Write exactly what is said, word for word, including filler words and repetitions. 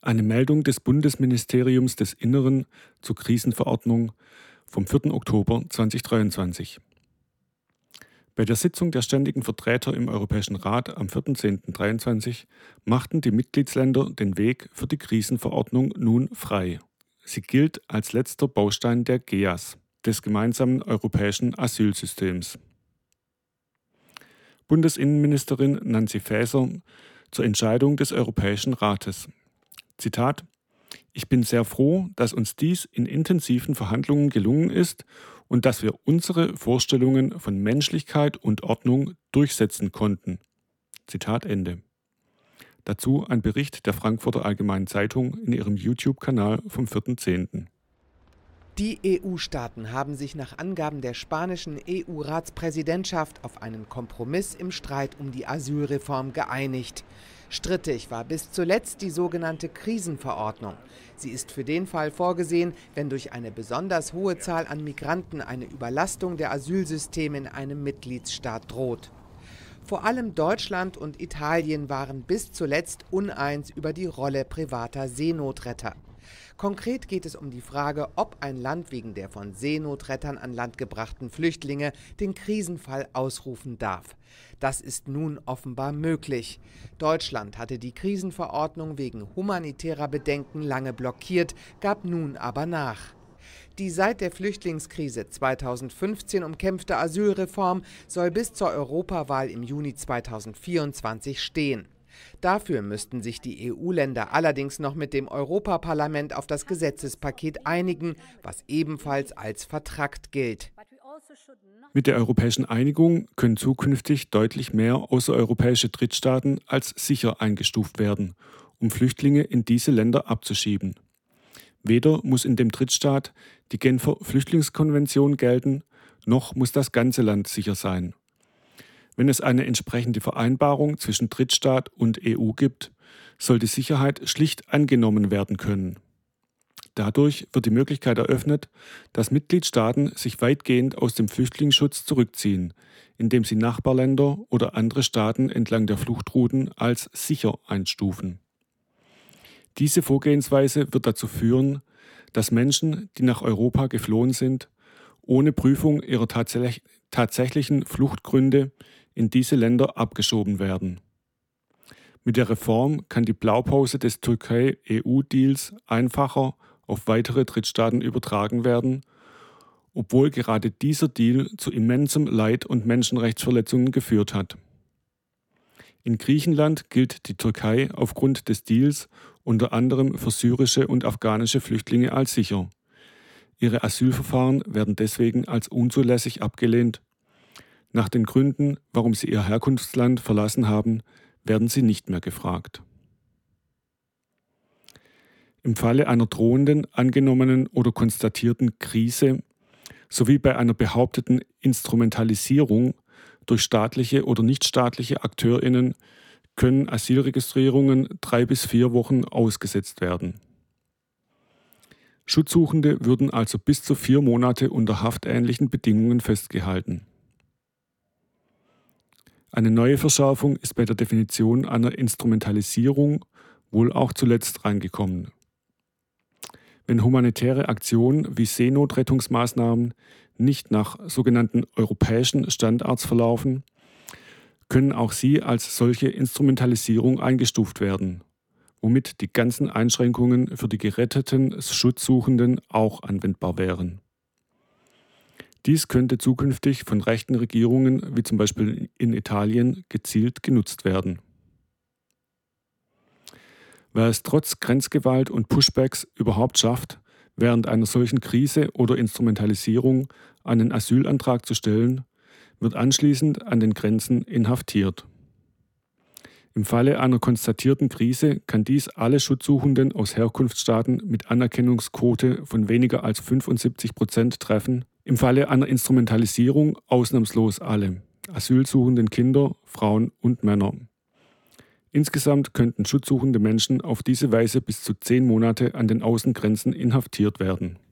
Eine Meldung des Bundesministeriums des Inneren zur Krisenverordnung vom vierten Oktober zweitausenddreiundzwanzig. Bei der Sitzung der ständigen Vertreter im Europäischen Rat am vierten zehnten zweitausenddreiundzwanzig machten die Mitgliedsländer den Weg für die Krisenverordnung nun frei. Sie gilt als letzter Baustein der G E A S, des gemeinsamen europäischen Asylsystems. Bundesinnenministerin Nancy Faeser zur Entscheidung des Europäischen Rates. Zitat: Ich bin sehr froh, dass uns dies in intensiven Verhandlungen gelungen ist und dass wir unsere Vorstellungen von Menschlichkeit und Ordnung durchsetzen konnten. Zitat Ende. Dazu ein Bericht der Frankfurter Allgemeinen Zeitung in ihrem YouTube-Kanal vom vierten zehnten Die E U-Staaten haben sich nach Angaben der spanischen E U-Ratspräsidentschaft auf einen Kompromiss im Streit um die Asylreform geeinigt. Strittig war bis zuletzt die sogenannte Krisenverordnung. Sie ist für den Fall vorgesehen, wenn durch eine besonders hohe Zahl an Migranten eine Überlastung der Asylsysteme in einem Mitgliedsstaat droht. Vor allem Deutschland und Italien waren bis zuletzt uneins über die Rolle privater Seenotretter. Konkret geht es um die Frage, ob ein Land wegen der von Seenotrettern an Land gebrachten Flüchtlinge den Krisenfall ausrufen darf. Das ist nun offenbar möglich. Deutschland hatte die Krisenverordnung wegen humanitärer Bedenken lange blockiert, gab nun aber nach. Die seit der Flüchtlingskrise zweitausendfünfzehn umkämpfte Asylreform soll bis zur Europawahl im Juni zweitausendvierundzwanzig stehen. Dafür müssten sich die E U-Länder allerdings noch mit dem Europaparlament auf das Gesetzespaket einigen, was ebenfalls als vertrackt gilt. Mit der europäischen Einigung können zukünftig deutlich mehr außereuropäische Drittstaaten als sicher eingestuft werden, um Flüchtlinge in diese Länder abzuschieben. Weder muss in dem Drittstaat die Genfer Flüchtlingskonvention gelten, noch muss das ganze Land sicher sein. Wenn es eine entsprechende Vereinbarung zwischen Drittstaat und E U gibt, soll die Sicherheit schlicht angenommen werden können. Dadurch wird die Möglichkeit eröffnet, dass Mitgliedstaaten sich weitgehend aus dem Flüchtlingsschutz zurückziehen, indem sie Nachbarländer oder andere Staaten entlang der Fluchtrouten als sicher einstufen. Diese Vorgehensweise wird dazu führen, dass Menschen, die nach Europa geflohen sind, ohne Prüfung ihrer tatsächlich, tatsächlichen Fluchtgründe in diese Länder abgeschoben werden. Mit der Reform kann die Blaupause des Türkei-E U-Deals einfacher auf weitere Drittstaaten übertragen werden, obwohl gerade dieser Deal zu immensem Leid und Menschenrechtsverletzungen geführt hat. In Griechenland gilt die Türkei aufgrund des Deals unter anderem für syrische und afghanische Flüchtlinge als sicher. Ihre Asylverfahren werden deswegen als unzulässig abgelehnt. Nach den Gründen, warum sie ihr Herkunftsland verlassen haben, werden sie nicht mehr gefragt. Im Falle einer drohenden, angenommenen oder konstatierten Krise sowie bei einer behaupteten Instrumentalisierung durch staatliche oder nichtstaatliche AkteurInnen können Asylregistrierungen drei bis vier Wochen ausgesetzt werden. Schutzsuchende würden also bis zu vier Monate unter haftähnlichen Bedingungen festgehalten. Eine neue Verschärfung ist bei der Definition einer Instrumentalisierung wohl auch zuletzt reingekommen. Wenn humanitäre Aktionen wie Seenotrettungsmaßnahmen nicht nach sogenannten europäischen Standards verlaufen, können auch sie als solche Instrumentalisierung eingestuft werden, womit die ganzen Einschränkungen für die geretteten Schutzsuchenden auch anwendbar wären. Dies könnte zukünftig von rechten Regierungen, wie zum Beispiel in Italien, gezielt genutzt werden. Wer es trotz Grenzgewalt und Pushbacks überhaupt schafft, während einer solchen Krise oder Instrumentalisierung einen Asylantrag zu stellen, wird anschließend an den Grenzen inhaftiert. Im Falle einer konstatierten Krise kann dies alle Schutzsuchenden aus Herkunftsstaaten mit Anerkennungsquote von weniger als fünfundsiebzig Prozent treffen, im Falle einer Instrumentalisierung ausnahmslos alle, asylsuchenden Kinder, Frauen und Männer. Insgesamt könnten schutzsuchende Menschen auf diese Weise bis zu zehn Monate an den Außengrenzen inhaftiert werden.